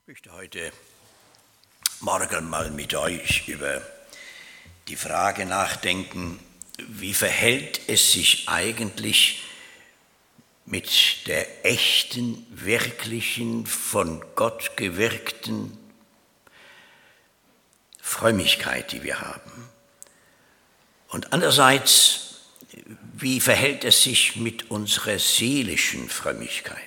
Ich möchte heute Morgen mal mit euch über die Frage nachdenken, wie verhält es sich eigentlich mit der echten, wirklichen, von Gott gewirkten Frömmigkeit, die wir haben. Und andererseits, wie verhält es sich mit unserer seelischen Frömmigkeit?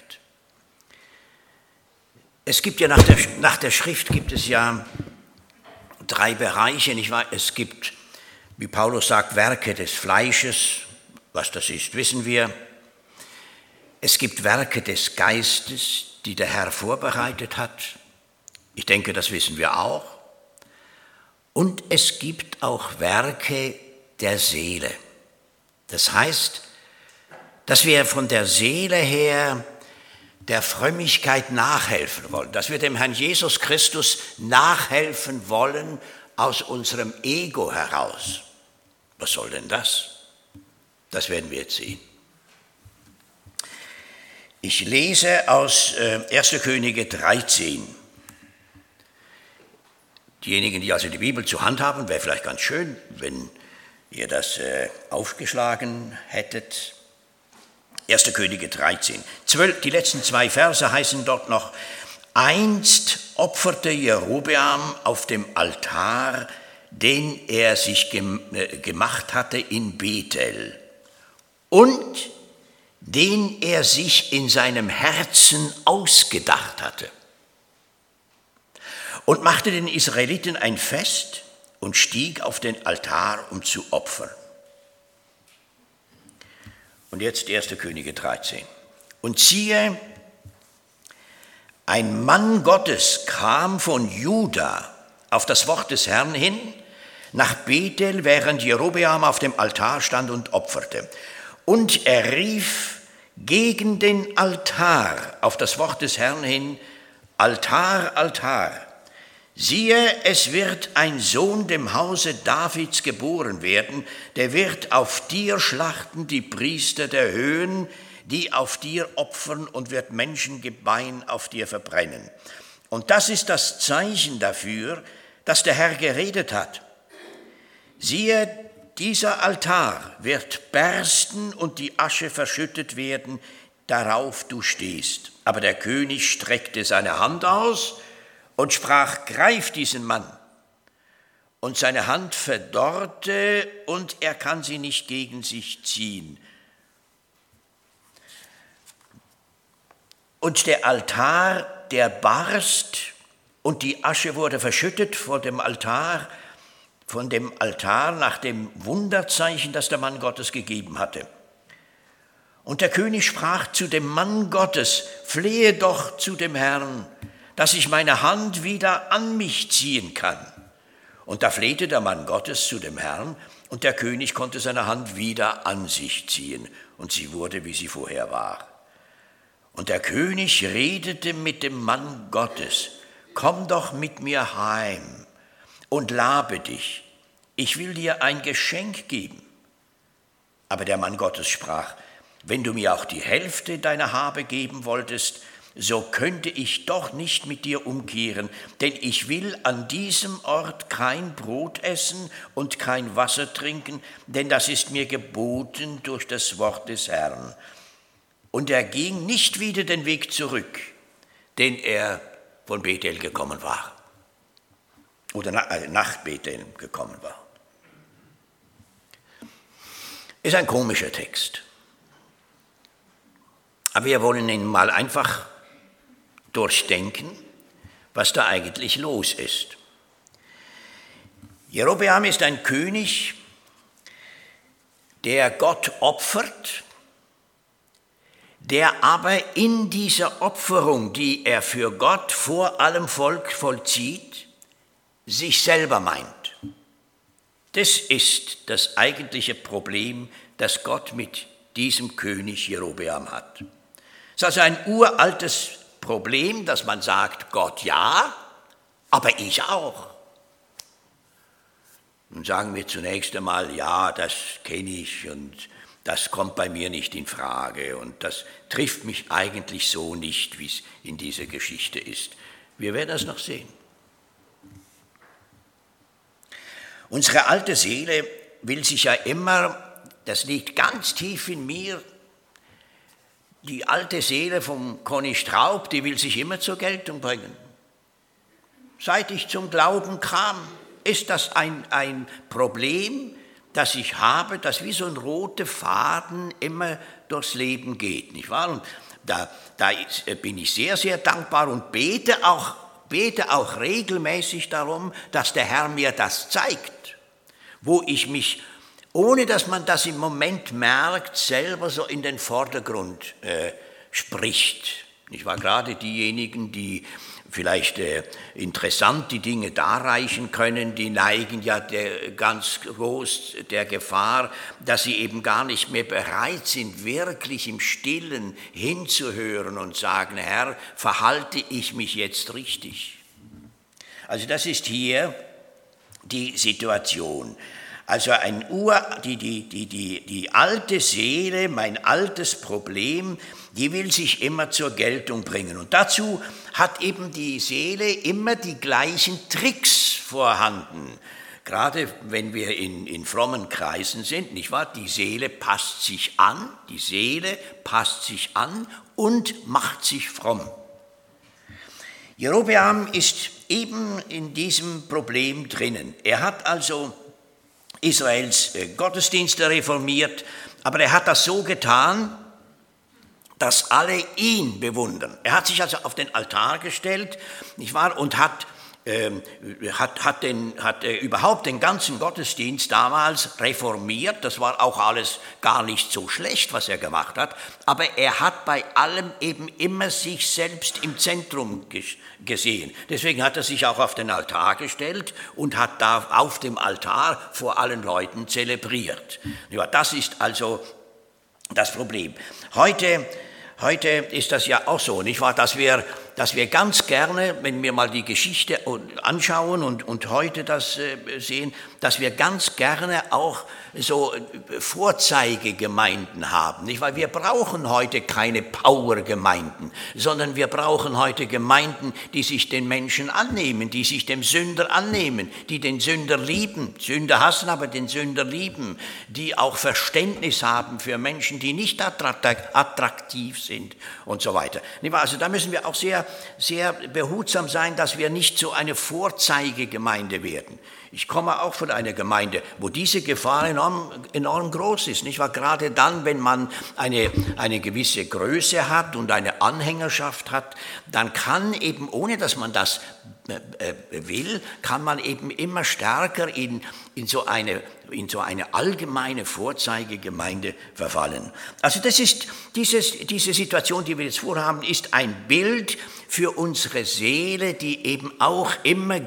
Es gibt ja nach der Schrift gibt es ja drei Bereiche, nicht wahr? Es gibt, wie Paulus sagt, Werke des Fleisches, was das ist, wissen wir. Es gibt Werke des Geistes, die der Herr vorbereitet hat. Ich denke, das wissen wir auch. Und es gibt auch Werke der Seele. Das heißt, dass wir von der Seele her der Frömmigkeit nachhelfen wollen, dass wir dem Herrn Jesus Christus nachhelfen wollen aus unserem Ego heraus. Was soll denn das? Das werden wir jetzt sehen. Ich lese aus 1. Könige 13. Diejenigen, die also die Bibel zur Hand haben, wäre vielleicht ganz schön, wenn ihr das aufgeschlagen hättet. 1. Könige 13. Die letzten zwei Verse heißen dort noch: Einst opferte Jerobeam auf dem Altar, den er sich gemacht hatte in Bethel und den er sich in seinem Herzen ausgedacht hatte, und machte den Israeliten ein Fest und stieg auf den Altar, um zu opfern. Und jetzt 1. Könige 13. Und siehe, ein Mann Gottes kam von Juda auf das Wort des Herrn hin nach Bethel, während Jerobeam auf dem Altar stand und opferte. Und er rief gegen den Altar auf das Wort des Herrn hin: Altar, Altar, siehe, es wird ein Sohn dem Hause Davids geboren werden, der wird auf dir schlachten die Priester der Höhen, die auf dir opfern, und wird Menschengebein auf dir verbrennen. Und das ist das Zeichen dafür, dass der Herr geredet hat. Siehe, dieser Altar wird bersten und die Asche verschüttet werden, darauf du stehst. Aber der König streckte seine Hand aus und sprach: Greif diesen Mann. Und seine Hand verdorrte, und er kann sie nicht gegen sich ziehen. Und der Altar, der barst, und die Asche wurde verschüttet von dem Altar nach dem Wunderzeichen, das der Mann Gottes gegeben hatte. Und der König sprach zu dem Mann Gottes: Flehe doch zu dem Herrn, dass ich meine Hand wieder an mich ziehen kann. Und da flehte der Mann Gottes zu dem Herrn, und der König konnte seine Hand wieder an sich ziehen, und sie wurde, wie sie vorher war. Und der König redete mit dem Mann Gottes: Komm doch mit mir heim und labe dich, ich will dir ein Geschenk geben. Aber der Mann Gottes sprach: Wenn du mir auch die Hälfte deiner Habe geben wolltest, so könnte ich doch nicht mit dir umkehren, denn ich will an diesem Ort kein Brot essen und kein Wasser trinken, denn das ist mir geboten durch das Wort des Herrn. Und er ging nicht wieder den Weg zurück, den er von Bethel gekommen war, oder nach Bethel gekommen war. Ist ein komischer Text. Aber wir wollen ihn mal einfach durchdenken, was da eigentlich los ist. Jerobeam ist ein König, der Gott opfert, der aber in dieser Opferung, die er für Gott vor allem Volk vollzieht, sich selber meint. Das ist das eigentliche Problem, das Gott mit diesem König Jerobeam hat. Es ist also ein uraltes Problem, dass man sagt: Gott ja, aber ich auch. Nun sagen wir zunächst einmal: Ja, das kenne ich und das kommt bei mir nicht in Frage und das trifft mich eigentlich so nicht, wie es in dieser Geschichte ist. Wir werden es noch sehen. Unsere alte Seele will sich ja immer, das liegt ganz tief in mir, die alte Seele vom Conny Straub, die will sich immer zur Geltung bringen. Seit ich zum Glauben kam, ist das ein Problem, das ich habe, das wie so ein roter Faden immer durchs Leben geht, nicht wahr? Und da bin ich sehr, sehr dankbar und bete auch regelmäßig darum, dass der Herr mir das zeigt, wo ich mich, ohne dass man das im Moment merkt, selber so in den Vordergrund spricht. Nicht wahr? Gerade diejenigen, die vielleicht interessant die Dinge darreichen können, die neigen ja ganz groß der Gefahr, dass sie eben gar nicht mehr bereit sind, wirklich im Stillen hinzuhören und sagen, Herr, verhalte ich mich jetzt richtig? Also das ist hier die Situation. Also die alte Seele, mein altes Problem, die will sich immer zur Geltung bringen. Und dazu hat eben die Seele immer die gleichen Tricks vorhanden. Gerade wenn wir in frommen Kreisen sind, nicht wahr? Die Seele passt sich an und macht sich fromm. Jerobeam ist eben in diesem Problem drinnen. Er hat also Israels Gottesdienste reformiert, aber er hat das so getan, dass alle ihn bewundern. Er hat sich also auf den Altar gestellt, nicht wahr, und hat überhaupt den ganzen Gottesdienst damals reformiert. Das war auch alles gar nicht so schlecht, was er gemacht hat, aber er hat bei allem eben immer sich selbst im Zentrum gesehen. Deswegen hat er sich auch auf den Altar gestellt und hat da auf dem Altar vor allen Leuten zelebriert. Ja, das ist also das Problem. Heute ist das ja auch so, nicht wahr, dass wir ganz gerne, wenn wir mal die Geschichte anschauen und heute das sehen, dass wir ganz gerne auch so Vorzeigegemeinden haben, nicht wahr? Wir brauchen heute keine Powergemeinden, sondern wir brauchen heute Gemeinden, die sich den Menschen annehmen, die sich dem Sünder annehmen, die den Sünder lieben, Sünder hassen, aber den Sünder lieben, die auch Verständnis haben für Menschen, die nicht attraktiv sind und so weiter. Also da müssen wir auch sehr, sehr behutsam sein, dass wir nicht so eine Vorzeigegemeinde werden. Ich komme auch von einer Gemeinde, wo diese Gefahr enorm groß ist, nicht wahr? Gerade dann, wenn man eine gewisse Größe hat und eine Anhängerschaft hat, dann kann eben, ohne dass man das will, kann man eben immer stärker in so eine allgemeine Vorzeigegemeinde verfallen. Also das ist diese Situation, die wir jetzt vorhaben, ist ein Bild für unsere Seele, die eben auch immer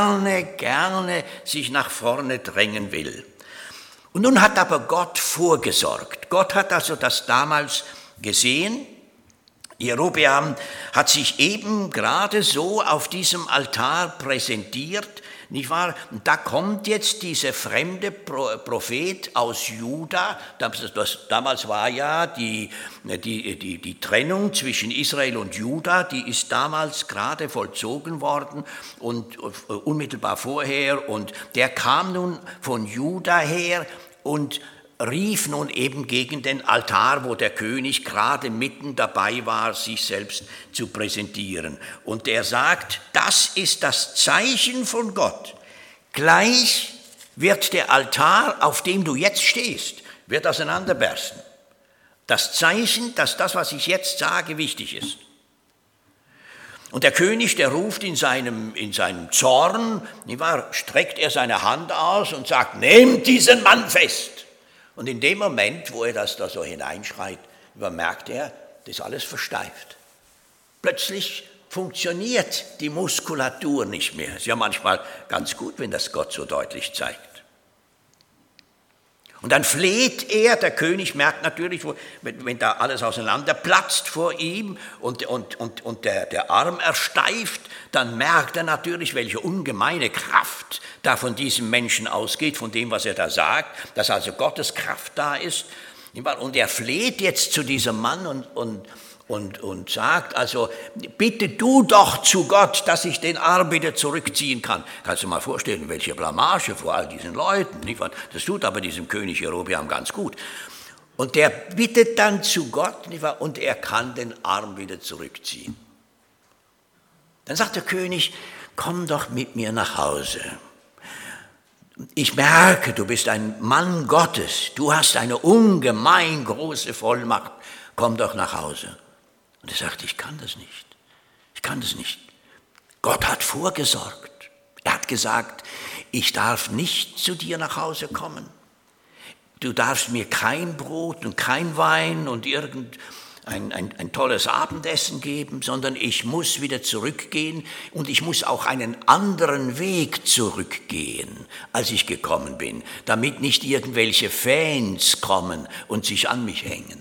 gerne sich nach vorne drängen will. Und nun hat aber Gott vorgesorgt. Gott hat also das damals gesehen. Jerobeam hat sich eben gerade so auf diesem Altar präsentiert, nicht wahr? Und da kommt jetzt dieser fremde Prophet aus Juda. Damals war ja die Trennung zwischen Israel und Juda, die ist damals gerade vollzogen worden und unmittelbar vorher. Und der kam nun von Juda her und rief nun eben gegen den Altar, wo der König gerade mitten dabei war, sich selbst zu präsentieren. Und er sagt, das ist das Zeichen von Gott. Gleich wird der Altar, auf dem du jetzt stehst, wird auseinanderbersten. Das Zeichen, dass das, was ich jetzt sage, wichtig ist. Und der König, der ruft in seinem Zorn, streckt er seine Hand aus und sagt, nehmt diesen Mann fest. Und in dem Moment, wo er das da so hineinschreit, merkt er, das ist alles versteift. Plötzlich funktioniert die Muskulatur nicht mehr. Ist ja manchmal ganz gut, wenn das Gott so deutlich zeigt. Und dann fleht er, der König merkt natürlich, wenn da alles auseinanderplatzt vor ihm und der Arm ersteift, dann merkt er natürlich, welche ungemeine Kraft da von diesem Menschen ausgeht, von dem, was er da sagt, dass also Gottes Kraft da ist. Und er fleht jetzt zu diesem Mann und sagt, also bitte du doch zu Gott, dass ich den Arm wieder zurückziehen kann. Kannst du mal vorstellen, welche Blamage vor all diesen Leuten. Nicht wahr? Das tut aber diesem König Jerobeam ganz gut. Und der bittet dann zu Gott, nicht wahr? Und er kann den Arm wieder zurückziehen. Dann sagt der König, komm doch mit mir nach Hause. Ich merke, du bist ein Mann Gottes, du hast eine ungemein große Vollmacht, komm doch nach Hause. Und er sagt, ich kann das nicht, ich kann das nicht. Gott hat vorgesorgt, er hat gesagt, ich darf nicht zu dir nach Hause kommen. Du darfst mir kein Brot und kein Wein und ein tolles Abendessen geben, sondern ich muss wieder zurückgehen und ich muss auch einen anderen Weg zurückgehen, als ich gekommen bin, damit nicht irgendwelche Fans kommen und sich an mich hängen.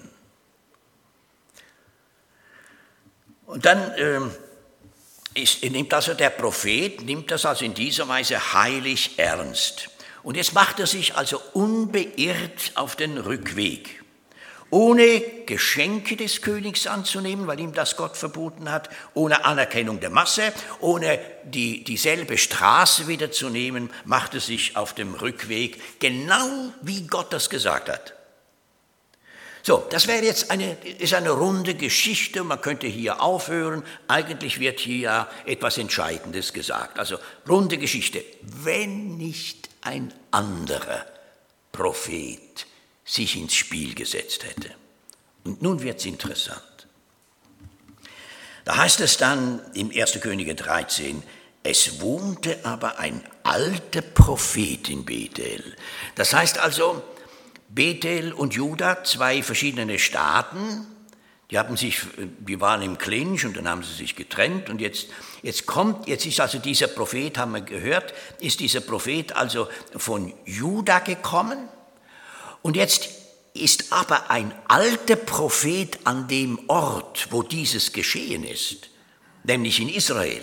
Und dann nimmt also der Prophet, in dieser Weise heilig ernst. Und jetzt macht er sich also unbeirrt auf den Rückweg, ohne Geschenke des Königs anzunehmen, weil ihm das Gott verboten hat, ohne Anerkennung der Masse, ohne dieselbe Straße wieder zu nehmen, macht er sich auf dem Rückweg, genau wie Gott das gesagt hat. So, das wäre jetzt eine runde Geschichte, man könnte hier aufhören, eigentlich wird hier etwas Entscheidendes gesagt, also runde Geschichte, wenn nicht ein anderer Prophet sich ins Spiel gesetzt hätte. Und nun wird es interessant. Da heißt es dann im 1. Könige 13, es wohnte aber ein alter Prophet in Bethel. Das heißt also, Bethel und Juda, zwei verschiedene Staaten, die waren im Clinch und dann haben sie sich getrennt und jetzt ist also dieser Prophet, haben wir gehört, ist dieser Prophet also von Juda gekommen und jetzt ist aber ein alter Prophet an dem Ort, wo dieses geschehen ist, nämlich in Israel.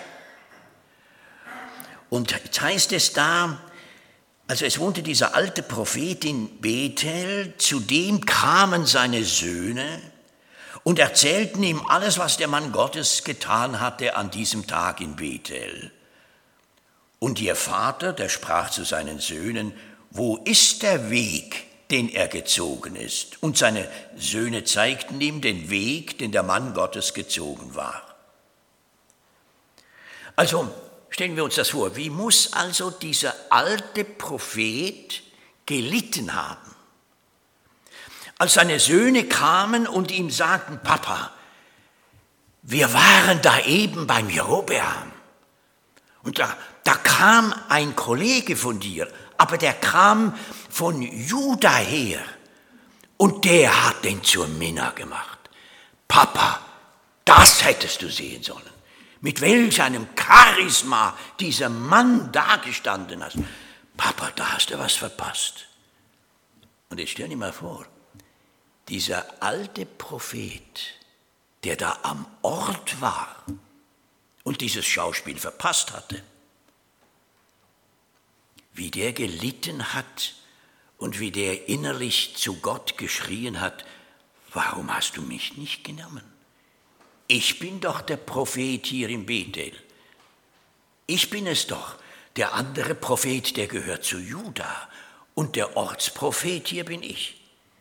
Und jetzt heißt es da, also es wohnte dieser alte Prophet in Bethel, zu dem kamen seine Söhne und erzählten ihm alles, was der Mann Gottes getan hatte an diesem Tag in Bethel. Und ihr Vater, der sprach zu seinen Söhnen, wo ist der Weg, den er gezogen ist? Und seine Söhne zeigten ihm den Weg, den der Mann Gottes gezogen war. Also stellen wir uns das vor, wie muss also dieser alte Prophet gelitten haben? Als seine Söhne kamen und ihm sagten, Papa, wir waren da eben beim Jerobeam und da kam ein Kollege von dir, aber der kam von Juda her und der hat den zur Minna gemacht. Papa, das hättest du sehen sollen, mit welch einem Charisma dieser Mann dagestanden hat. Papa, da hast du was verpasst. Und jetzt stell dir mal vor, dieser alte Prophet, der da am Ort war und dieses Schauspiel verpasst hatte, wie der gelitten hat und wie der innerlich zu Gott geschrien hat, warum hast du mich nicht genommen? Ich bin doch der Prophet hier in Bethel. Ich bin es doch, der andere Prophet, der gehört zu Juda und der Ortsprophet, hier bin ich.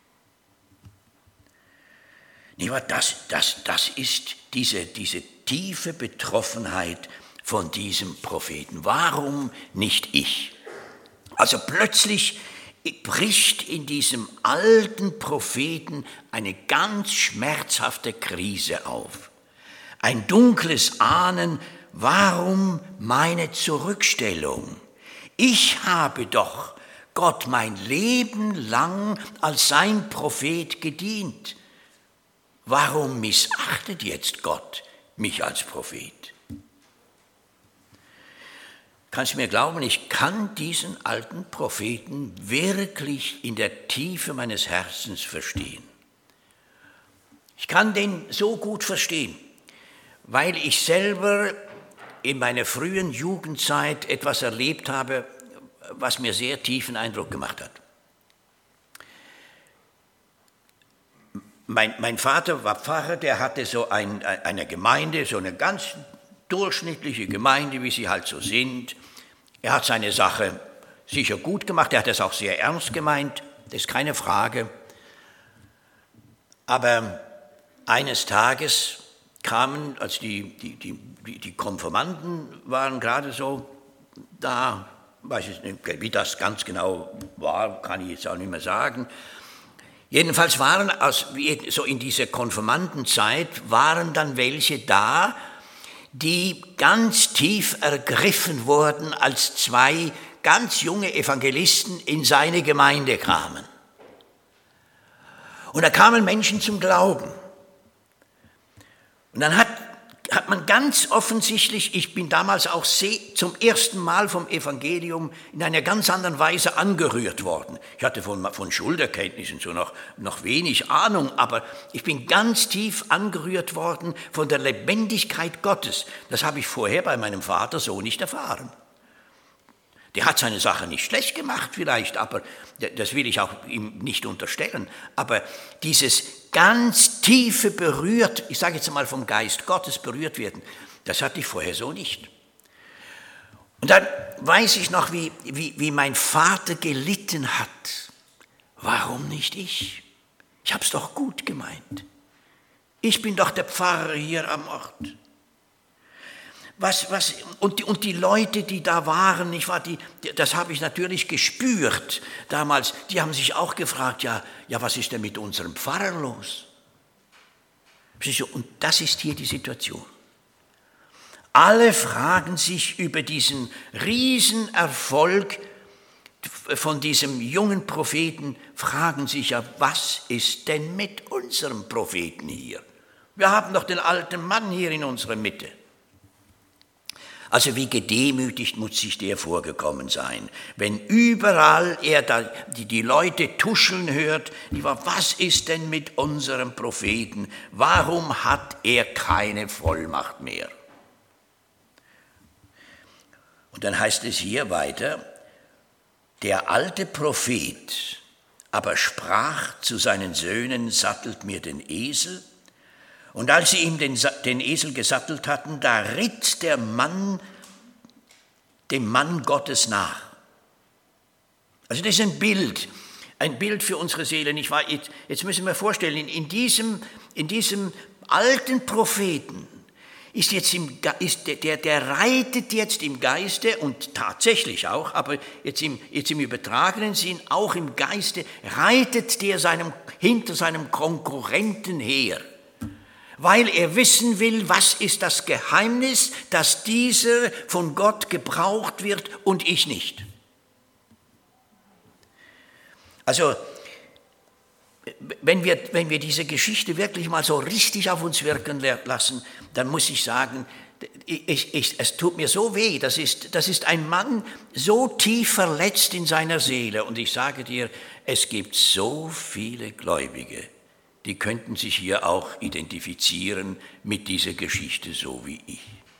Das ist diese tiefe Betroffenheit von diesem Propheten. Warum nicht ich? Also plötzlich bricht in diesem alten Propheten eine ganz schmerzhafte Krise auf. Ein dunkles Ahnen, warum meine Zurückstellung? Ich habe doch Gott mein Leben lang als sein Prophet gedient. Warum missachtet jetzt Gott mich als Prophet? Kannst du mir glauben, ich kann diesen alten Propheten wirklich in der Tiefe meines Herzens verstehen. Ich kann den so gut verstehen, weil ich selber in meiner frühen Jugendzeit etwas erlebt habe, was mir sehr tiefen Eindruck gemacht hat. Mein Vater war Pfarrer, der hatte so eine Gemeinde, so eine ganz durchschnittliche Gemeinde, wie sie halt so sind. Er hat seine Sache sicher gut gemacht, er hat es auch sehr ernst gemeint, das ist keine Frage. Aber eines Tages kamen, als die Konfirmanden waren gerade so da, weiß ich nicht, wie das ganz genau war, kann ich jetzt auch nicht mehr sagen. Jedenfalls waren so in dieser Konfirmandenzeit waren dann welche da, die ganz tief ergriffen wurden, als zwei ganz junge Evangelisten in seine Gemeinde kamen. Und da kamen Menschen zum Glauben. Und dann hat man ganz offensichtlich, ich bin damals auch zum ersten Mal vom Evangelium in einer ganz anderen Weise angerührt worden. Ich hatte von Schulterkenntnissen so noch wenig Ahnung, aber ich bin ganz tief angerührt worden von der Lebendigkeit Gottes. Das habe ich vorher bei meinem Vater so nicht erfahren. Der hat seine Sache nicht schlecht gemacht vielleicht, aber das will ich auch ihm nicht unterstellen. Aber dieses ganz tiefe berührt, ich sage jetzt mal vom Geist Gottes berührt werden, das hatte ich vorher so nicht. Und dann weiß ich noch, wie mein Vater gelitten hat. Warum nicht ich? Ich habe es doch gut gemeint. Ich bin doch der Pfarrer hier am Ort. Und die Leute, die da waren, das habe ich natürlich gespürt damals, die haben sich auch gefragt, ja, was ist denn mit unserem Pfarrer los? Und das ist hier die Situation. Alle fragen sich über diesen Riesenerfolg von diesem jungen Propheten, fragen sich ja, was ist denn mit unserem Propheten hier? Wir haben doch den alten Mann hier in unserer Mitte. Also wie gedemütigt muss sich der vorgekommen sein, wenn überall er da die Leute tuscheln hört, was ist denn mit unserem Propheten, warum hat er keine Vollmacht mehr? Und dann heißt es hier weiter, der alte Prophet aber sprach zu seinen Söhnen, sattelt mir den Esel. Und als sie ihm den Esel gesattelt hatten, da ritt der Mann dem Mann Gottes nach. Also das ist ein Bild für unsere Seele, nicht wahr? Jetzt müssen wir vorstellen, in diesem alten Propheten der reitet jetzt im Geiste und tatsächlich auch, aber jetzt im übertragenen Sinn, auch im Geiste, reitet der hinter seinem Konkurrenten her. Weil er wissen will, was ist das Geheimnis, dass dieser von Gott gebraucht wird und ich nicht. Also, wenn wir diese Geschichte wirklich mal so richtig auf uns wirken lassen, dann muss ich sagen, es tut mir so weh, das ist ein Mann so tief verletzt in seiner Seele. Und ich sage dir, es gibt so viele Gläubige, die könnten sich hier auch identifizieren mit dieser Geschichte, so wie ich.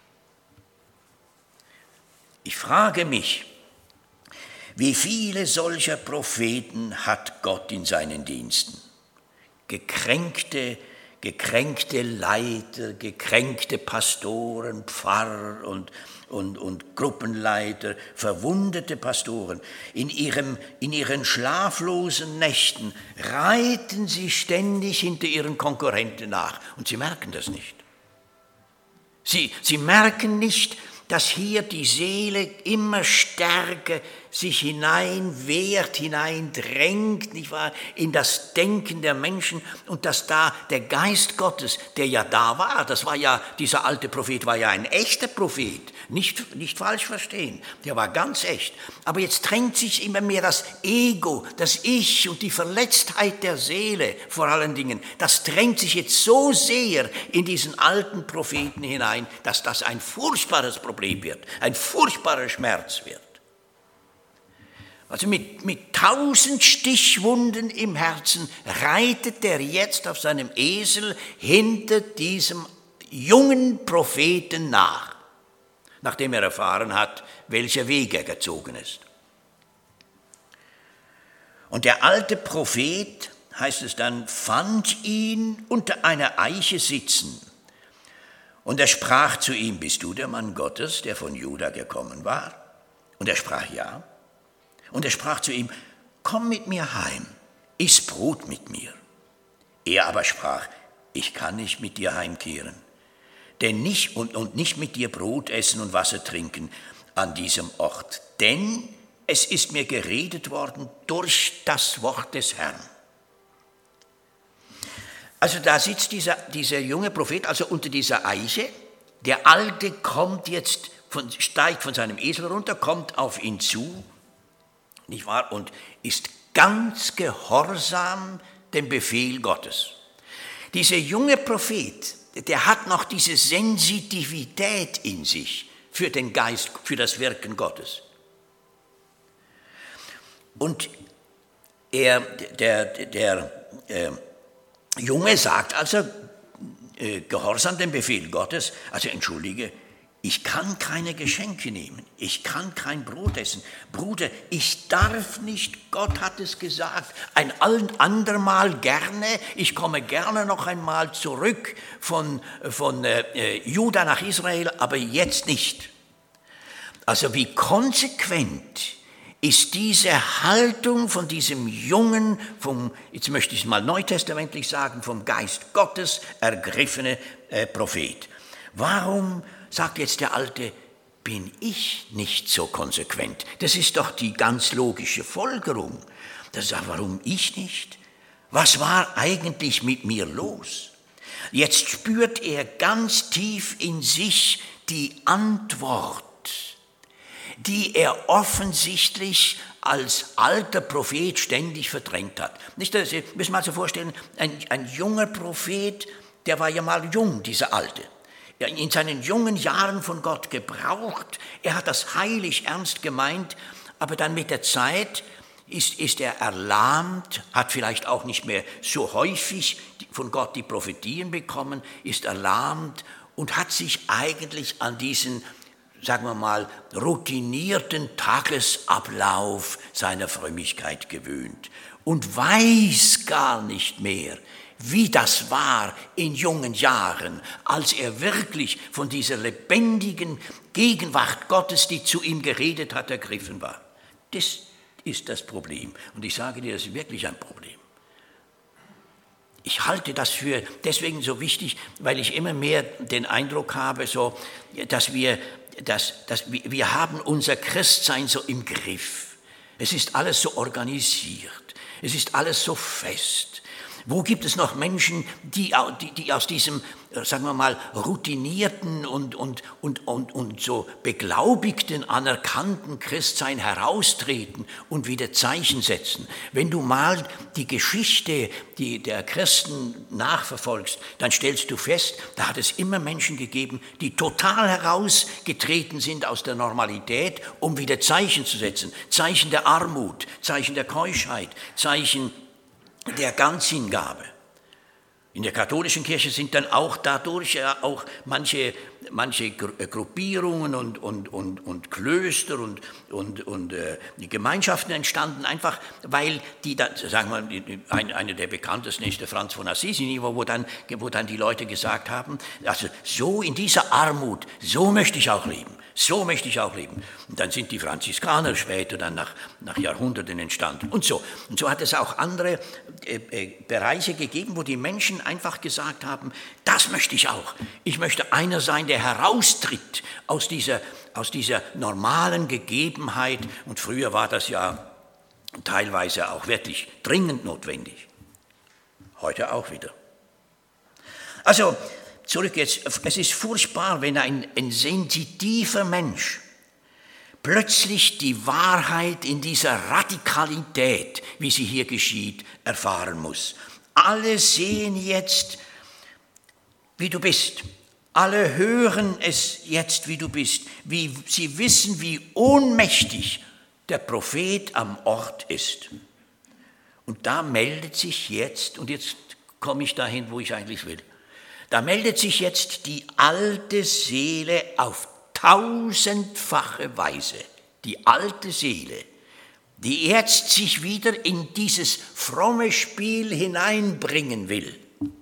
Ich frage mich, wie viele solcher Propheten hat Gott in seinen Diensten? Gekränkte Leiter, gekränkte Pastoren, Pfarrer und Gruppenleiter, verwundete Pastoren. In ihren schlaflosen Nächten reiten sie ständig hinter ihren Konkurrenten nach und sie merken das nicht. Sie merken nicht, dass hier die Seele immer stärker sich hineindrängt, nicht wahr, in das Denken der Menschen und dass da der Geist Gottes, der ja da war, dieser alte Prophet war ja ein echter Prophet, nicht falsch verstehen, der war ganz echt. Aber jetzt drängt sich immer mehr das Ego, das Ich und die Verletztheit der Seele vor allen Dingen, das drängt sich jetzt so sehr in diesen alten Propheten hinein, dass das ein furchtbares Problem wird, ein furchtbarer Schmerz wird. Also mit 1000 Stichwunden im Herzen reitet er jetzt auf seinem Esel hinter diesem jungen Propheten nach, nachdem er erfahren hat, welcher Weg er gezogen ist. Und der alte Prophet heißt es dann, fand ihn unter einer Eiche sitzen. Und er sprach zu ihm, bist du der Mann Gottes, der von Juda gekommen war? Und er sprach, ja. Und er sprach zu ihm, komm mit mir heim, iss Brot mit mir. Er aber sprach, ich kann nicht mit dir heimkehren, denn nicht und nicht mit dir Brot essen und Wasser trinken an diesem Ort, denn es ist mir geredet worden durch das Wort des Herrn. Also da sitzt dieser junge Prophet also unter dieser Eiche, der Alte kommt jetzt, steigt von seinem Esel runter, kommt auf ihn zu, nicht wahr, und ist ganz gehorsam dem Befehl Gottes. Dieser junge Prophet, der hat noch diese Sensitivität in sich für den Geist, für das Wirken Gottes. Und der Junge sagt also, gehorsam dem Befehl Gottes, also entschuldige, ich kann keine Geschenke nehmen, ich kann kein Brot essen. Bruder, ich darf nicht, Gott hat es gesagt, ein andermal gerne, ich komme gerne noch einmal zurück von Juda nach Israel, aber jetzt nicht. Also wie konsequent ist diese Haltung von diesem jungen, jetzt möchte ich es mal neutestamentlich sagen, vom Geist Gottes ergriffene Prophet. Warum, sagt jetzt der Alte, bin ich nicht so konsequent? Das ist doch die ganz logische Folgerung. Das sagt, warum ich nicht? Was war eigentlich mit mir los? Jetzt spürt er ganz tief in sich die Antwort, die er offensichtlich als alter Prophet ständig verdrängt hat. Nicht, das müssen wir mal so vorstellen, ein junger Prophet, der war ja mal jung, dieser Alte. In seinen jungen Jahren von Gott gebraucht, er hat das heilig ernst gemeint, aber dann mit der Zeit ist er erlahmt, hat vielleicht auch nicht mehr so häufig von Gott die Prophetien bekommen, ist erlahmt und hat sich eigentlich an diesen, sagen wir mal, routinierten Tagesablauf seiner Frömmigkeit gewöhnt und weiß gar nicht mehr, wie das war in jungen Jahren, als er wirklich von dieser lebendigen Gegenwart Gottes, die zu ihm geredet hat, ergriffen war. Das ist das Problem. Und ich sage dir, das ist wirklich ein Problem. Ich halte das für deswegen so wichtig, weil ich immer mehr den Eindruck habe, so, dass wir haben unser Christsein so im Griff. Es ist alles so organisiert. Es ist alles so fest. Wo gibt es noch Menschen, die aus diesem, sagen wir mal, routinierten und so beglaubigten, anerkannten Christsein heraustreten und wieder Zeichen setzen? Wenn du mal die Geschichte der Christen nachverfolgst, dann stellst du fest, da hat es immer Menschen gegeben, die total herausgetreten sind aus der Normalität, um wieder Zeichen zu setzen. Zeichen der Armut, Zeichen der Keuschheit, Zeichen der Ganzhingabe. In der katholischen Kirche sind dann auch dadurch auch manche Gruppierungen und Klöster und die Gemeinschaften entstanden, einfach weil die dann, sagen wir, einer der bekanntesten ist der Franz von Assisi, wo dann die Leute gesagt haben, also so in dieser Armut, so möchte ich auch leben. So möchte ich auch leben. Und dann sind die Franziskaner später dann nach Jahrhunderten entstanden. Und so hat es auch andere Bereiche gegeben, wo die Menschen einfach gesagt haben, das möchte ich auch. Ich möchte einer sein, der heraustritt aus dieser normalen Gegebenheit. Und früher war das ja teilweise auch wirklich dringend notwendig. Heute auch wieder. Also, zurück jetzt, es ist furchtbar, wenn ein sensitiver Mensch plötzlich die Wahrheit in dieser Radikalität, wie sie hier geschieht, erfahren muss. Alle sehen jetzt, wie du bist. Alle hören es jetzt, wie du bist. Sie wissen, wie ohnmächtig der Prophet am Ort ist. Und da meldet sich jetzt, und jetzt komme ich dahin, wo ich eigentlich will, da meldet sich jetzt die alte Seele auf tausendfache Weise. Die alte Seele, die jetzt sich wieder in dieses fromme Spiel hineinbringen will.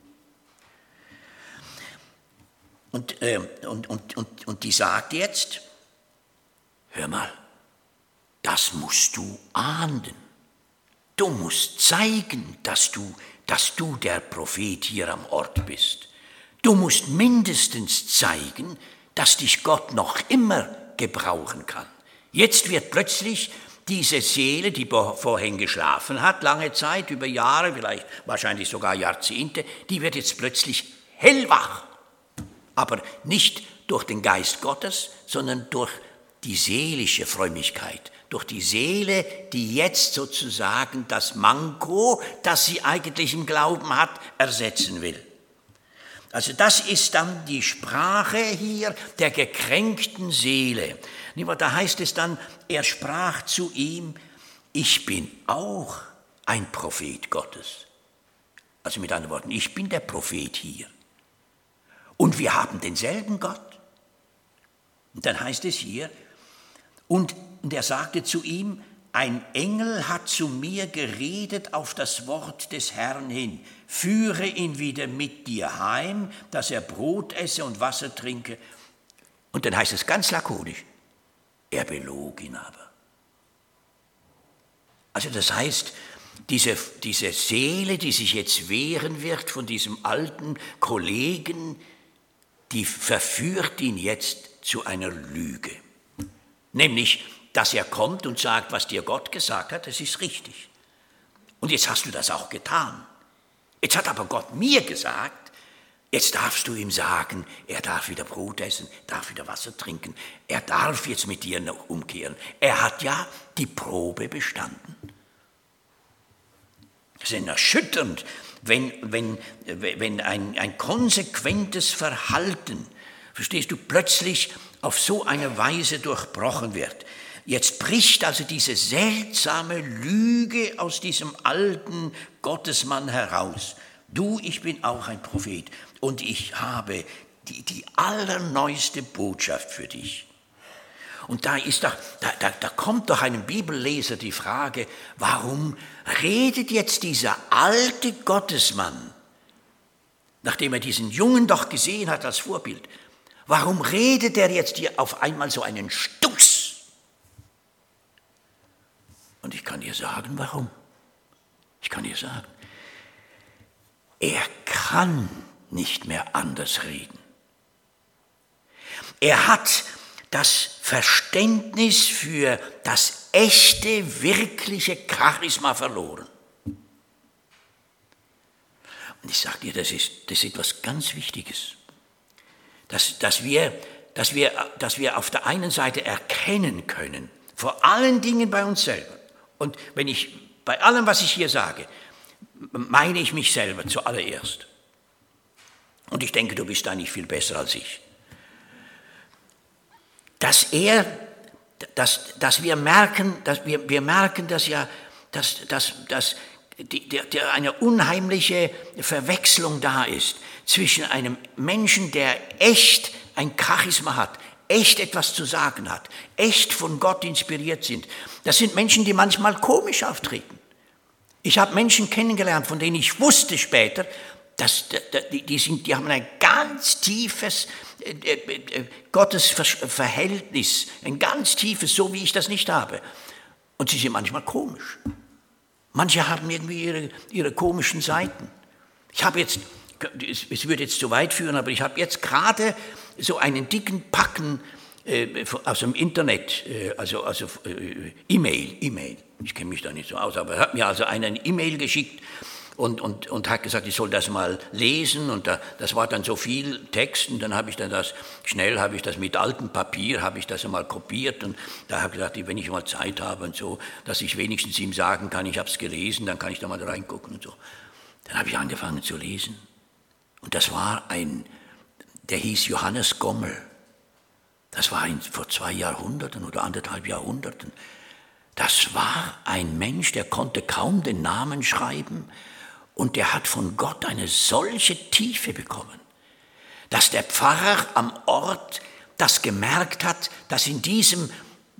Und die sagt jetzt, hör mal, das musst du ahnden. Du musst zeigen, dass du der Prophet hier am Ort bist. Du musst mindestens zeigen, dass dich Gott noch immer gebrauchen kann. Jetzt wird plötzlich diese Seele, die vorhin geschlafen hat, lange Zeit, über Jahre, vielleicht wahrscheinlich sogar Jahrzehnte, die wird jetzt plötzlich hellwach. Aber nicht durch den Geist Gottes, sondern durch die seelische Frömmigkeit, durch die Seele, die jetzt sozusagen das Manko, das sie eigentlich im Glauben hat, ersetzen will. Also das ist dann die Sprache hier der gekränkten Seele. Da heißt es dann, er sprach zu ihm, ich bin auch ein Prophet Gottes. Also mit anderen Worten, ich bin der Prophet hier. Und wir haben denselben Gott. Und dann heißt es hier, und er sagte zu ihm, ein Engel hat zu mir geredet auf das Wort des Herrn hin. Führe ihn wieder mit dir heim, dass er Brot esse und Wasser trinke. Und dann heißt es ganz lakonisch, er belog ihn aber. Also das heißt, diese Seele, die sich jetzt wehren wird von diesem alten Kollegen, die verführt ihn jetzt zu einer Lüge. Nämlich, dass er kommt und sagt, was dir Gott gesagt hat, das ist richtig. Und jetzt hast du das auch getan. Jetzt hat aber Gott mir gesagt, jetzt darfst du ihm sagen, er darf wieder Brot essen, darf wieder Wasser trinken, er darf jetzt mit dir noch umkehren. Er hat ja die Probe bestanden. Es ist erschütternd, wenn ein konsequentes Verhalten, verstehst du, plötzlich auf so eine Weise durchbrochen wird. Jetzt bricht also diese seltsame Lüge aus diesem alten Gottesmann heraus. Du, ich bin auch ein Prophet und ich habe die allerneueste Botschaft für dich. Und da kommt doch einem Bibelleser die Frage, warum redet jetzt dieser alte Gottesmann, nachdem er diesen Jungen doch gesehen hat als Vorbild, warum redet er jetzt hier auf einmal so einen Stuss? Und ich kann dir sagen, warum. Ich kann dir sagen, er kann nicht mehr anders reden. Er hat das Verständnis für das echte, wirkliche Charisma verloren. Und ich sage dir, das ist etwas ganz Wichtiges, dass wir auf der einen Seite erkennen können, vor allen Dingen bei uns selber. Und bei allem, was ich hier sage, meine ich mich selber zuallererst. Und ich denke, du bist da nicht viel besser als ich. Dass wir merken, dass eine unheimliche Verwechslung da ist zwischen einem Menschen, der echt ein Charisma hat, echt etwas zu sagen hat, echt von Gott inspiriert sind. Das sind Menschen, die manchmal komisch auftreten. Ich habe Menschen kennengelernt, von denen ich wusste später, die haben ein ganz tiefes Gottesverhältnis, ein ganz tiefes, so wie ich das nicht habe. Und sie sind manchmal komisch. Manche haben irgendwie ihre komischen Seiten. Es würde jetzt zu weit führen, aber ich habe jetzt gerade so einen dicken Packen aus dem Internet, also E-Mail. Ich kenne mich da nicht so aus, aber er hat mir also eine E-Mail geschickt und hat gesagt, ich soll das mal lesen und das war dann so viel Text und dann habe ich das mit altem Papier, habe ich das einmal kopiert und da habe ich gesagt, wenn ich mal Zeit habe und so, dass ich wenigstens ihm sagen kann, ich habe es gelesen, dann kann ich da mal reingucken und so. Dann habe ich angefangen zu lesen und das war der hieß Johannes Gommel. Das war vor 2 Jahrhunderten oder 1,5 Jahrhunderten. Das war ein Mensch, der konnte kaum den Namen schreiben und der hat von Gott eine solche Tiefe bekommen, dass der Pfarrer am Ort das gemerkt hat, dass in diesem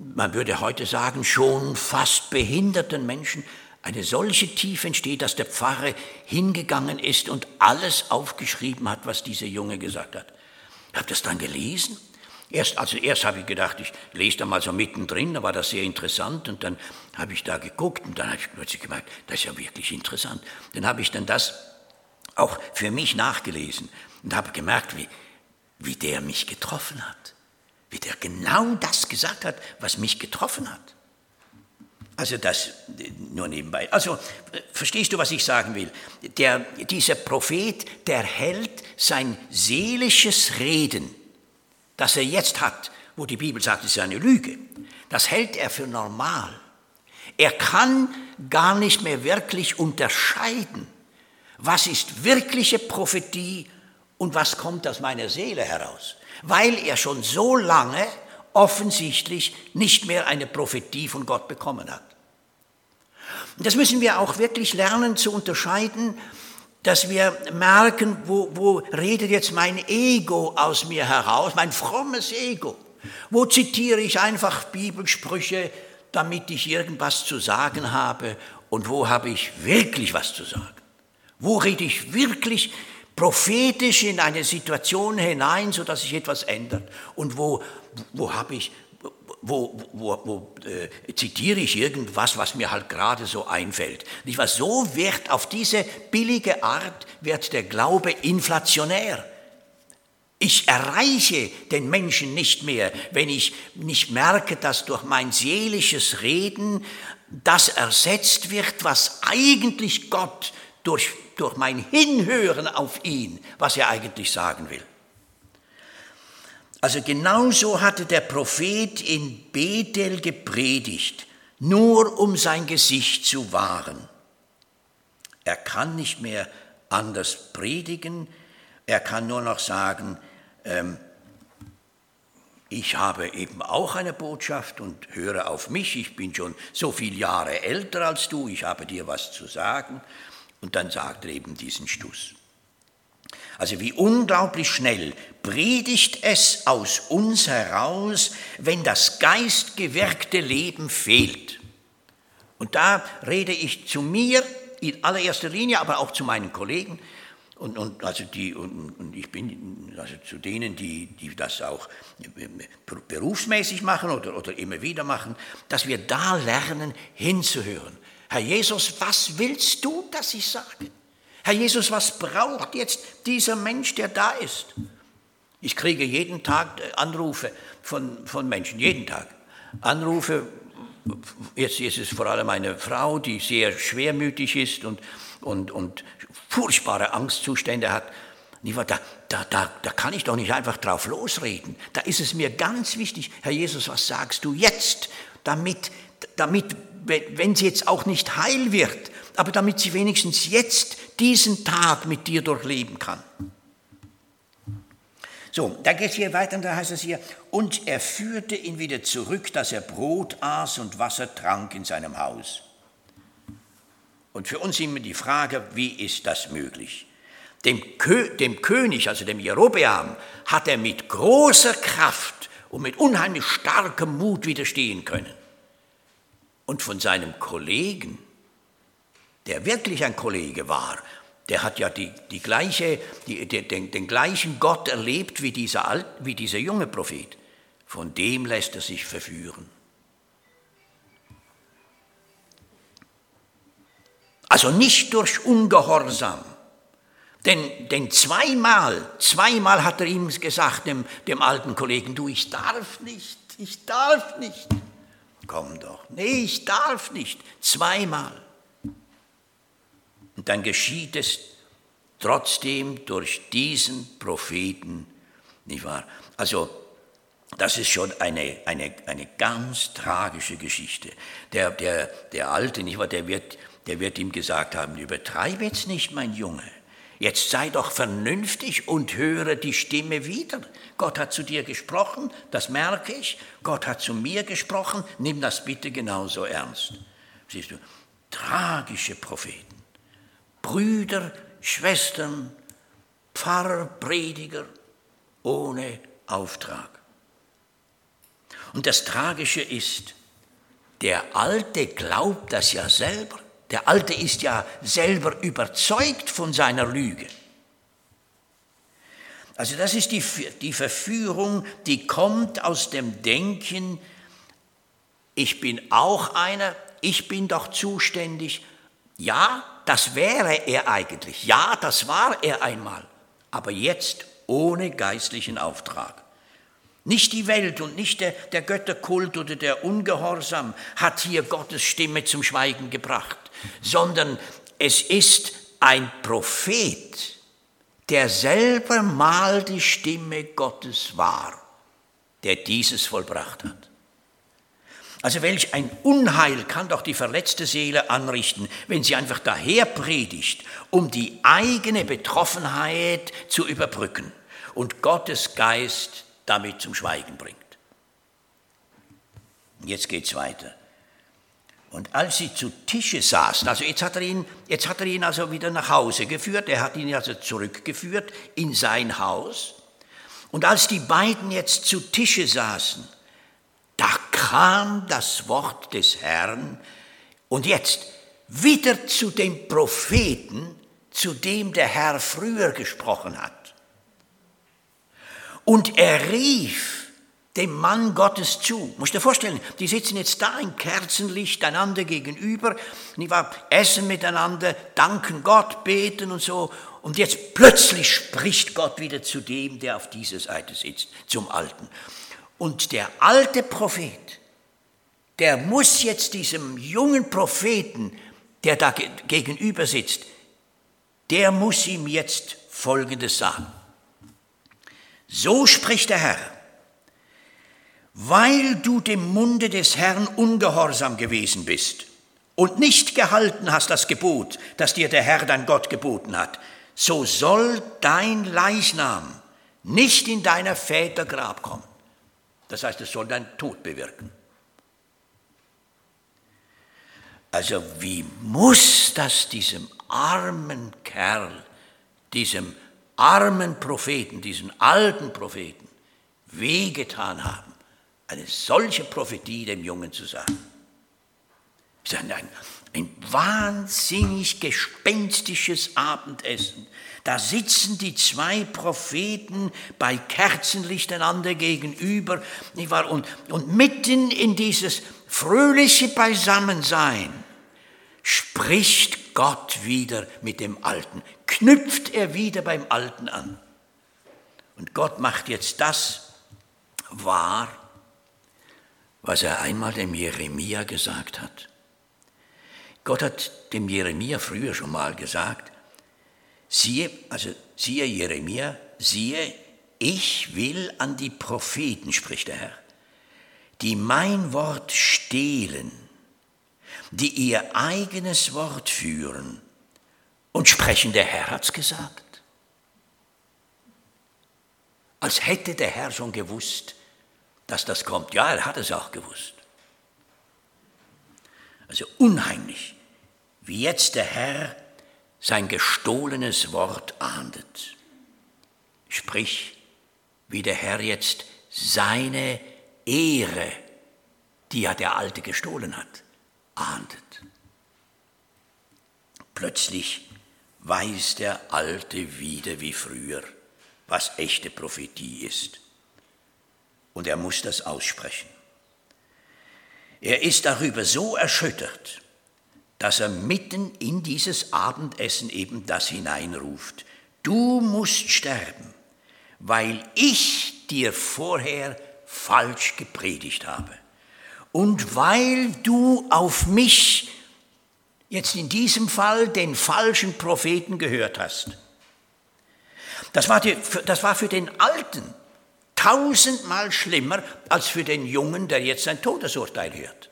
man würde heute sagen, schon fast behinderten Menschen eine solche Tiefe entsteht, dass der Pfarrer hingegangen ist und alles aufgeschrieben hat, was dieser Junge gesagt hat. Ich habe das dann gelesen. Erst habe ich gedacht, ich lese da mal so mittendrin, da war das sehr interessant und dann habe ich da geguckt und dann habe ich plötzlich gemerkt, das ist ja wirklich interessant. Dann habe ich dann das auch für mich nachgelesen und habe gemerkt, wie der mich getroffen hat, wie der genau das gesagt hat, was mich getroffen hat. Also das nur nebenbei. Also verstehst du, was ich sagen will? Dieser Prophet, der hält sein seelisches Reden, das er jetzt hat, wo die Bibel sagt, es ist eine Lüge, das hält er für normal. Er kann gar nicht mehr wirklich unterscheiden, was ist wirkliche Prophetie und was kommt aus meiner Seele heraus, weil er schon so lange offensichtlich nicht mehr eine Prophetie von Gott bekommen hat. Und das müssen wir auch wirklich lernen zu unterscheiden, dass wir merken, wo redet jetzt mein Ego aus mir heraus, mein frommes Ego. Wo zitiere ich einfach Bibelsprüche, damit ich irgendwas zu sagen habe und wo habe ich wirklich was zu sagen? Wo rede ich wirklich prophetisch in eine Situation hinein, sodass sich etwas ändert? Und wo zitiere ich irgendwas, was mir halt gerade so einfällt? Nicht wahr? So wird auf diese billige Art wird der Glaube inflationär. Ich erreiche den Menschen nicht mehr, wenn ich nicht merke, dass durch mein seelisches Reden das ersetzt wird, was eigentlich Gott durch mein Hinhören auf ihn, was er eigentlich sagen will. Also genauso hatte der Prophet in Bethel gepredigt, nur um sein Gesicht zu wahren. Er kann nicht mehr anders predigen, er kann nur noch sagen, ich habe eben auch eine Botschaft und höre auf mich, ich bin schon so viele Jahre älter als du, ich habe dir was zu sagen. Und dann sagt er eben diesen Stuss. Also wie unglaublich schnell predigt es aus uns heraus, wenn das geistgewirkte Leben fehlt. Und da rede ich zu mir in allererster Linie, aber auch zu meinen Kollegen und ich bin also zu denen, die das auch berufsmäßig machen oder immer wieder machen, dass wir da lernen hinzuhören. Herr Jesus, was willst du, dass ich sage? Herr Jesus, was braucht jetzt dieser Mensch, der da ist? Ich kriege jeden Tag Anrufe von Menschen, jeden Tag. Anrufe, jetzt ist es vor allem eine Frau, die sehr schwermütig ist und furchtbare Angstzustände hat. Da kann ich doch nicht einfach drauf losreden. Da ist es mir ganz wichtig, Herr Jesus, was sagst du jetzt, damit wenn sie jetzt auch nicht heil wird, aber damit sie wenigstens jetzt diesen Tag mit dir durchleben kann. So, da geht es hier weiter und da heißt es hier, und er führte ihn wieder zurück, dass er Brot aß und Wasser trank in seinem Haus. Und für uns immer die Frage, wie ist das möglich? Dem König, also dem Jerobeam, hat er mit großer Kraft und mit unheimlich starkem Mut widerstehen können. Und von seinem Kollegen, der wirklich ein Kollege war, der hat ja den gleichen Gott erlebt wie dieser junge Prophet. Von dem lässt er sich verführen. Also nicht durch Ungehorsam. Denn zweimal hat er ihm gesagt, dem alten Kollegen, du, ich darf nicht. Komm doch, nee, ich darf nicht. Zweimal. Und dann geschieht es trotzdem durch diesen Propheten, nicht wahr? Also das ist schon eine ganz tragische Geschichte. Der Alte, nicht wahr, der wird ihm gesagt haben, übertreibe jetzt nicht, mein Junge. Jetzt sei doch vernünftig und höre die Stimme wieder. Gott hat zu dir gesprochen, das merke ich. Gott hat zu mir gesprochen, nimm das bitte genauso ernst. Siehst du, tragische Propheten, Brüder, Schwestern, Pfarrer, Prediger ohne Auftrag. Und das Tragische ist, der Alte glaubt das ja selber. Der Alte ist ja selber überzeugt von seiner Lüge. Also das ist die Verführung, die kommt aus dem Denken, ich bin auch einer, ich bin doch zuständig. Ja, das wäre er eigentlich. Ja, das war er einmal. Aber jetzt ohne geistlichen Auftrag. Nicht die Welt und nicht der Götterkult oder der Ungehorsam hat hier Gottes Stimme zum Schweigen gebracht, sondern es ist ein Prophet, der selber mal die Stimme Gottes war, der dieses vollbracht hat. Also welch ein Unheil kann doch die verletzte Seele anrichten, wenn sie einfach daher predigt, um die eigene Betroffenheit zu überbrücken und Gottes Geist damit zum Schweigen bringt. Jetzt geht's weiter. Und als sie zu Tische saßen, also jetzt hat er ihn also wieder nach Hause geführt, er hat ihn also zurückgeführt in sein Haus. Und als die beiden jetzt zu Tische saßen, da kam das Wort des Herrn und jetzt wieder zu dem Propheten, zu dem der Herr früher gesprochen hat. Und er rief dem Mann Gottes zu. Musst dir vorstellen, die sitzen jetzt da im Kerzenlicht einander gegenüber, essen miteinander, danken Gott, beten und so. Und jetzt plötzlich spricht Gott wieder zu dem, der auf dieser Seite sitzt, zum Alten. Und der alte Prophet, der muss jetzt diesem jungen Propheten, der da gegenüber sitzt, der muss ihm jetzt Folgendes sagen. So spricht der Herr. Weil du dem Munde des Herrn ungehorsam gewesen bist und nicht gehalten hast das Gebot, das dir der Herr dein Gott geboten hat, so soll dein Leichnam nicht in deiner Väter Grab kommen. Das heißt, es soll dein Tod bewirken. Also wie muss das diesem armen Kerl, diesem armen Propheten, diesem alten Propheten wehgetan haben, eine solche Prophetie dem Jungen zu sagen. Es ist ein wahnsinnig gespenstisches Abendessen. Da sitzen die zwei Propheten bei Kerzenlicht einander gegenüber und mitten in dieses fröhliche Beisammensein spricht Gott wieder mit dem Alten, knüpft er wieder beim Alten an. Und Gott macht jetzt das wahr, was er einmal dem Jeremia gesagt hat. Gott hat dem Jeremia früher schon mal gesagt, siehe Jeremia, siehe, ich will an die Propheten, spricht der Herr, die mein Wort stehlen, die ihr eigenes Wort führen und sprechen, der Herr hat's gesagt. Als hätte der Herr schon gewusst, dass das kommt. Ja, er hat es auch gewusst. Also unheimlich, wie jetzt der Herr sein gestohlenes Wort ahndet. Sprich, wie der Herr jetzt seine Ehre, die ja der Alte gestohlen hat, ahndet. Plötzlich weiß der Alte wieder wie früher, was echte Prophetie ist. Und er muss das aussprechen. Er ist darüber so erschüttert, dass er mitten in dieses Abendessen eben das hineinruft. Du musst sterben, weil ich dir vorher falsch gepredigt habe. Und weil du auf mich, jetzt in diesem Fall, den falschen Propheten gehört hast. Das war für den Alten 1000-mal schlimmer als für den Jungen, der jetzt sein Todesurteil hört.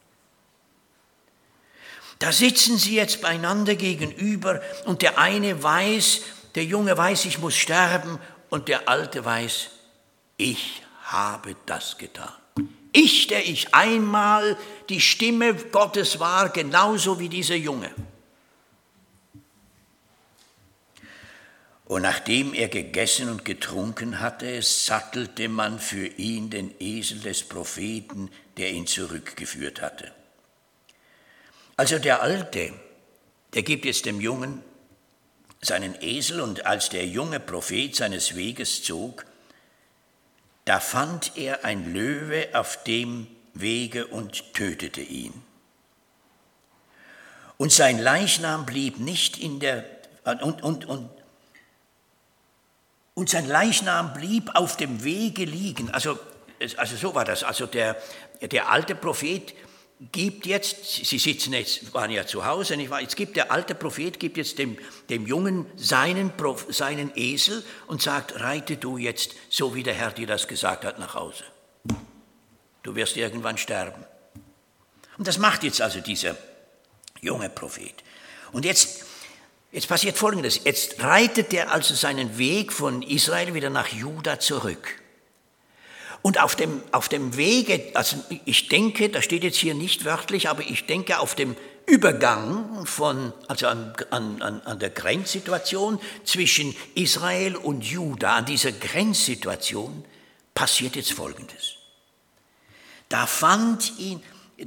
Da sitzen sie jetzt beieinander gegenüber und der eine weiß, der Junge weiß, ich muss sterben und der Alte weiß, ich habe das getan. Ich, der ich einmal die Stimme Gottes war, genauso wie dieser Junge. Und nachdem er gegessen und getrunken hatte, sattelte man für ihn den Esel des Propheten, der ihn zurückgeführt hatte. Also der Alte, der gibt jetzt dem Jungen seinen Esel, und als der junge Prophet seines Weges zog, da fand er ein Löwe auf dem Wege und tötete ihn. Und sein Leichnam blieb nicht in der und sein Leichnam blieb auf dem Wege liegen. Also so war das. Also der alte Prophet gibt jetzt, Sie sitzen jetzt, waren ja zu Hause, nicht wahr? Jetzt gibt der alte Prophet gibt jetzt dem Jungen seinen Esel und sagt: Reite du jetzt, so wie der Herr dir das gesagt hat, nach Hause. Du wirst irgendwann sterben. Und das macht jetzt also dieser junge Prophet. Und jetzt passiert Folgendes. Jetzt reitet er also seinen Weg von Israel wieder nach Juda zurück. Und auf dem Wege, also ich denke, das steht jetzt hier nicht wörtlich, aber ich denke, auf dem Übergang also an der Grenzsituation zwischen Israel und Juda, an dieser Grenzsituation, passiert jetzt Folgendes. Da fand ihn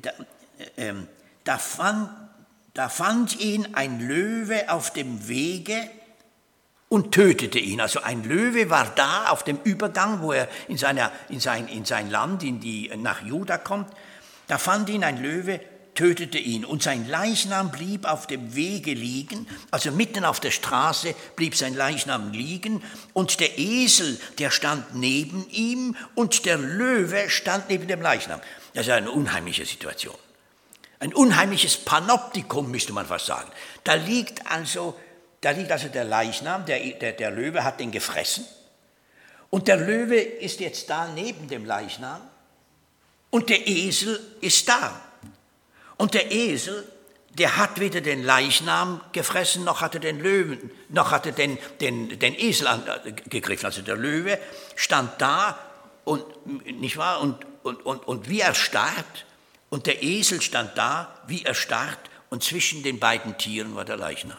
ein Löwe auf dem Wege und tötete ihn. Also ein Löwe war da auf dem Übergang, wo er in sein Land, nach Juda kommt. Da fand ihn ein Löwe, tötete ihn. Und sein Leichnam blieb auf dem Wege liegen, also mitten auf der Straße blieb sein Leichnam liegen. Und der Esel, der stand neben ihm, und der Löwe stand neben dem Leichnam. Das ist eine unheimliche Situation. Ein unheimliches Panoptikum, müsste man fast sagen. Da liegt also der Leichnam, der Löwe hat den gefressen, und der Löwe ist jetzt da neben dem Leichnam, und der Esel ist da. Und der Esel, der hat weder den Leichnam gefressen, noch hat er den Löwen, noch hat er den Esel gegriffen. Also der Löwe stand da, und nicht wahr, und wie erstarrt. Und der Esel stand da, wie erstarrt, und zwischen den beiden Tieren war der Leichnam.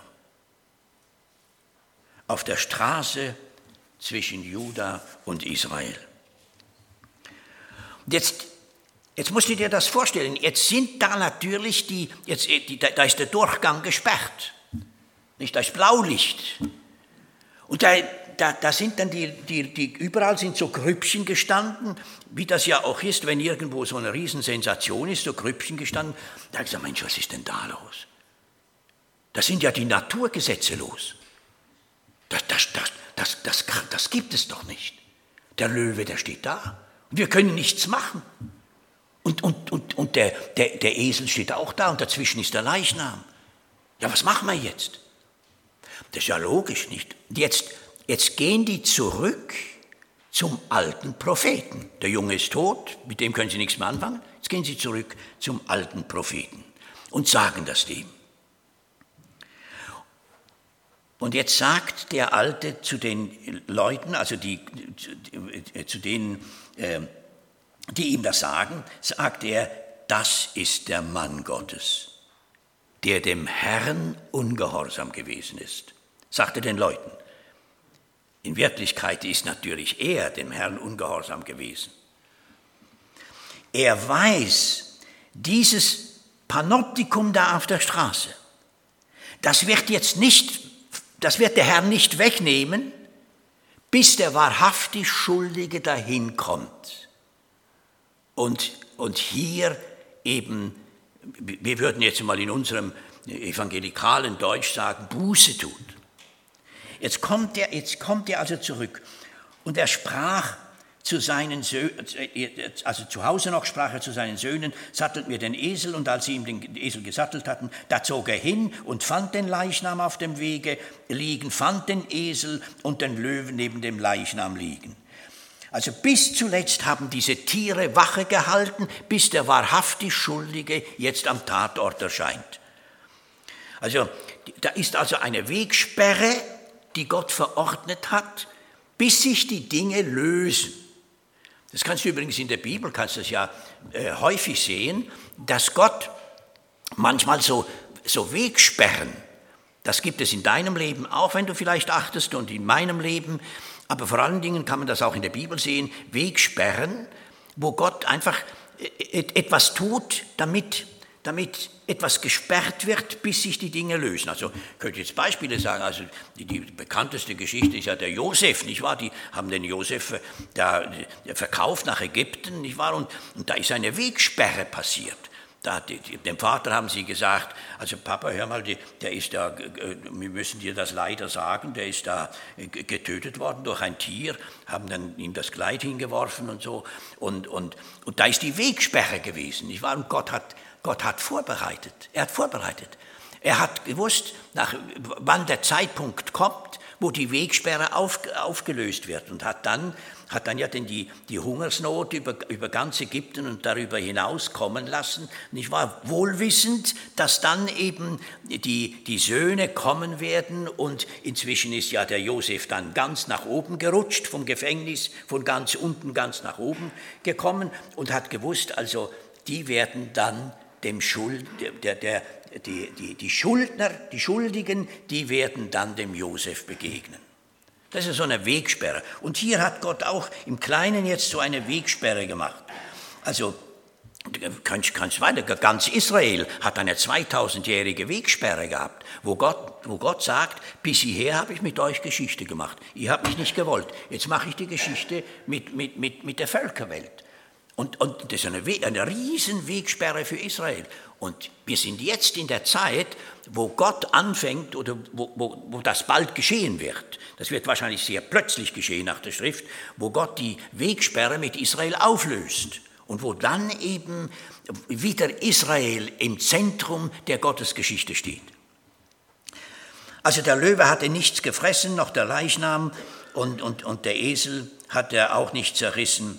Auf der Straße zwischen Juda und Israel. Jetzt musst du dir das vorstellen. Jetzt sind da natürlich da ist der Durchgang gesperrt. Nicht, da ist Blaulicht. Und da sind dann überall sind so Grüppchen gestanden, wie das ja auch ist, wenn irgendwo so eine Riesensensation ist, so Grüppchen gestanden. Da habe ich gesagt: Mensch, was ist denn da los? Da sind ja die Naturgesetze los. Das gibt es doch nicht. Der Löwe, der steht da. Und wir können nichts machen. Und der Esel steht auch da, und dazwischen ist der Leichnam. Ja, was machen wir jetzt? Das ist ja logisch, nicht? Jetzt gehen die zurück zum alten Propheten. Der Junge ist tot, mit dem können sie nichts mehr anfangen. Jetzt gehen sie zurück zum alten Propheten und sagen das dem. Und jetzt sagt der Alte zu den Leuten, also zu denen, die ihm das sagen, sagt er: Das ist der Mann Gottes, der dem Herrn ungehorsam gewesen ist. Sagt er den Leuten. In Wirklichkeit ist natürlich er dem Herrn ungehorsam gewesen. Er weiß, dieses Panoptikum da auf der Straße, das wird der Herr nicht wegnehmen, bis der wahrhaftig Schuldige dahin kommt. Und hier eben, wir würden jetzt mal in unserem evangelikalen Deutsch sagen, Buße tut. Jetzt kommt er also zurück, und er sprach zu seinen Söhnen, also zu Hause noch sprach er zu seinen Söhnen: Sattelt mir den Esel. Und als sie ihm den Esel gesattelt hatten, da zog er hin und fand den Leichnam auf dem Wege liegen, fand den Esel und den Löwen neben dem Leichnam liegen. Also bis zuletzt haben diese Tiere Wache gehalten, bis der wahrhaftig Schuldige jetzt am Tatort erscheint. Also da ist also eine Wegsperre, die Gott verordnet hat, bis sich die Dinge lösen. Das kannst du übrigens in der Bibel, kannst du das ja häufig sehen, dass Gott manchmal so Wegsperren Das gibt es in deinem Leben, auch wenn du vielleicht achtest, und in meinem Leben. Aber vor allen Dingen kann man das auch in der Bibel sehen, Wegsperren, wo Gott einfach etwas tut, damit etwas gesperrt wird, bis sich die Dinge lösen. Also ich könnte jetzt Beispiele sagen, also die bekannteste Geschichte ist ja der Josef, nicht wahr? Die haben den Josef da verkauft nach Ägypten, nicht wahr? Und da ist eine Wegsperre passiert. Dem Vater haben sie gesagt, also Papa, hör mal, der ist da, wir müssen dir das leider sagen, der ist da getötet worden durch ein Tier, haben dann ihm das Kleid hingeworfen und so. Und da ist die Wegsperre gewesen, nicht wahr? Und Gott hat vorbereitet, er hat vorbereitet. Er hat gewusst, wann der Zeitpunkt kommt, wo die Wegsperre aufgelöst wird, und hat dann ja die Hungersnot über ganz Ägypten und darüber hinaus kommen lassen, nicht wahr? Wohlwissend, dass dann eben die Söhne kommen werden, und inzwischen ist ja der Josef dann ganz nach oben gerutscht, vom Gefängnis, von ganz unten ganz nach oben gekommen, und hat gewusst, also die werden dann dem die Schuldner, die Schuldigen, die werden dann dem Josef begegnen. Das ist so eine Wegsperre. Und hier hat Gott auch im Kleinen jetzt so eine Wegsperre gemacht. Also, kannst weiter, ganz Israel hat eine 2000-jährige Wegsperre gehabt, wo Gott sagt, bis hierher habe ich mit euch Geschichte gemacht. Ihr habt mich nicht gewollt. Jetzt mache ich die Geschichte mit der Völkerwelt. Und das ist eine riesen Wegsperre für Israel. Und wir sind jetzt in der Zeit, wo Gott anfängt, oder wo das bald geschehen wird. Das wird wahrscheinlich sehr plötzlich geschehen nach der Schrift, wo Gott die Wegsperre mit Israel auflöst. Und wo dann eben wieder Israel im Zentrum der Gottesgeschichte steht. Also der Löwe hatte nichts gefressen, noch der Leichnam, und der Esel hat er auch nicht zerrissen.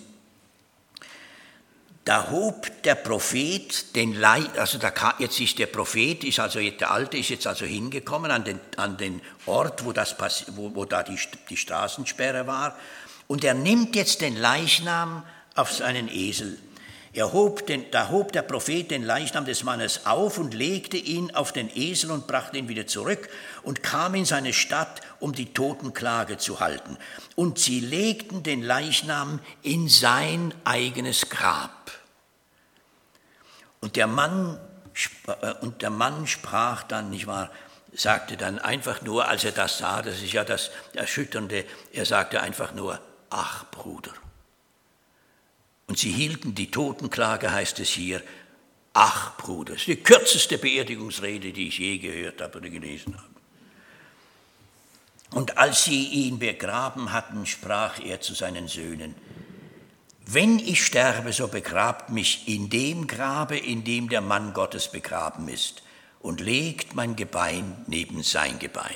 Da hob der Prophet jetzt ist der Prophet, der Alte ist jetzt also hingekommen an den Ort, wo da die Straßensperre war, und er nimmt jetzt den Leichnam auf seinen Esel. Da hob der Prophet den Leichnam des Mannes auf und legte ihn auf den Esel und brachte ihn wieder zurück und kam in seine Stadt, um die Totenklage zu halten. Und sie legten den Leichnam in sein eigenes Grab. Und der Mann sprach dann, nicht wahr, sagte dann einfach nur, als er das sah, das ist ja das Erschütternde, er sagte einfach nur, ach Bruder. Und sie hielten die Totenklage, heißt es hier, ach Bruder. Das ist die kürzeste Beerdigungsrede, die ich je gehört habe oder gelesen habe. Und als sie ihn begraben hatten, sprach er zu seinen Söhnen, wenn ich sterbe, so begrabt mich in dem Grabe, in dem der Mann Gottes begraben ist, und legt mein Gebein neben sein Gebein.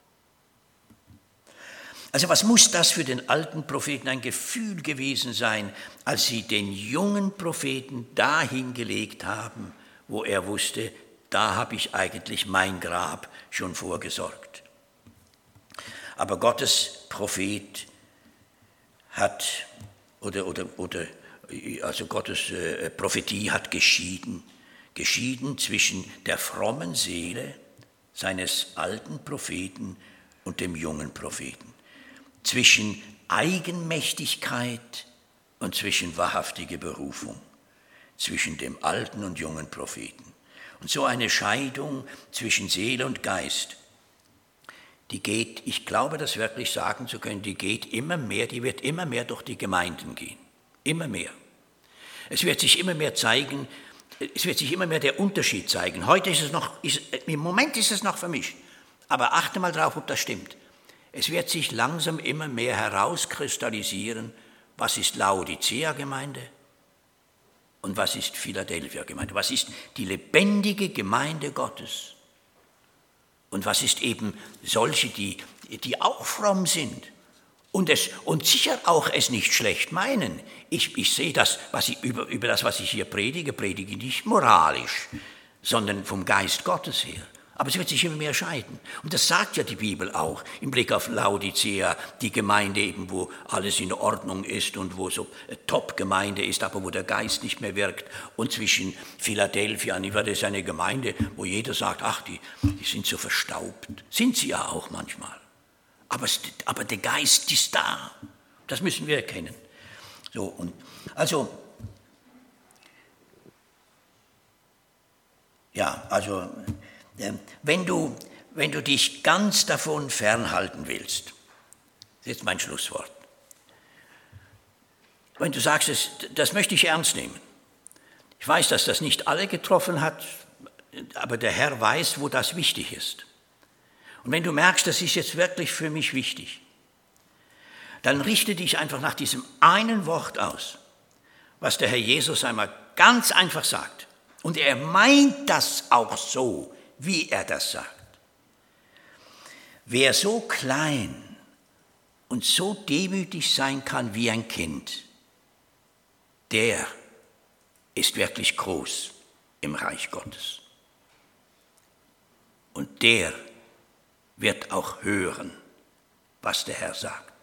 Also was muss das für den alten Propheten ein Gefühl gewesen sein, als sie den jungen Propheten dahin gelegt haben, wo er wusste, da habe ich eigentlich mein Grab schon vorgesorgt. Aber Gottes Prophet hat, Gottes Prophetie hat geschieden zwischen der frommen Seele seines alten Propheten und dem jungen Propheten. Zwischen Eigenmächtigkeit und zwischen wahrhaftiger Berufung, zwischen dem alten und jungen Propheten. Und so eine Scheidung zwischen Seele und Geist, die geht, ich glaube das wirklich sagen zu können, die wird immer mehr durch die Gemeinden gehen. Immer mehr. Es wird sich immer mehr der Unterschied zeigen. Im Moment ist es noch vermischt. Aber achte mal drauf, ob das stimmt. Es wird sich langsam immer mehr herauskristallisieren, was ist Laodicea-Gemeinde und was ist Philadelphia-Gemeinde. Was ist die lebendige Gemeinde Gottes und was ist eben solche, die auch fromm sind und sicher auch es nicht schlecht meinen. Ich sehe das, über das, was ich hier predige ich nicht moralisch, sondern vom Geist Gottes her. Aber es wird sich immer mehr scheiden. Und das sagt ja die Bibel auch im Blick auf Laodicea, die Gemeinde eben, wo alles in Ordnung ist und wo so Top-Gemeinde ist, aber wo der Geist nicht mehr wirkt. Und zwischen Philadelphia, das ist eine Gemeinde, wo jeder sagt, ach, die sind so verstaubt. Sind sie ja auch manchmal. Aber der Geist ist da. Das müssen wir erkennen. So, und also, wenn du dich ganz davon fernhalten willst, das ist jetzt mein Schlusswort, wenn du sagst, das möchte ich ernst nehmen. Ich weiß, dass das nicht alle getroffen hat, aber der Herr weiß, wo das wichtig ist. Und wenn du merkst, das ist jetzt wirklich für mich wichtig, dann richte dich einfach nach diesem einen Wort aus, was der Herr Jesus einmal ganz einfach sagt. Und er meint das auch so, wie er das sagt. Wer so klein und so demütig sein kann wie ein Kind, der ist wirklich groß im Reich Gottes. Und der wird auch hören, was der Herr sagt.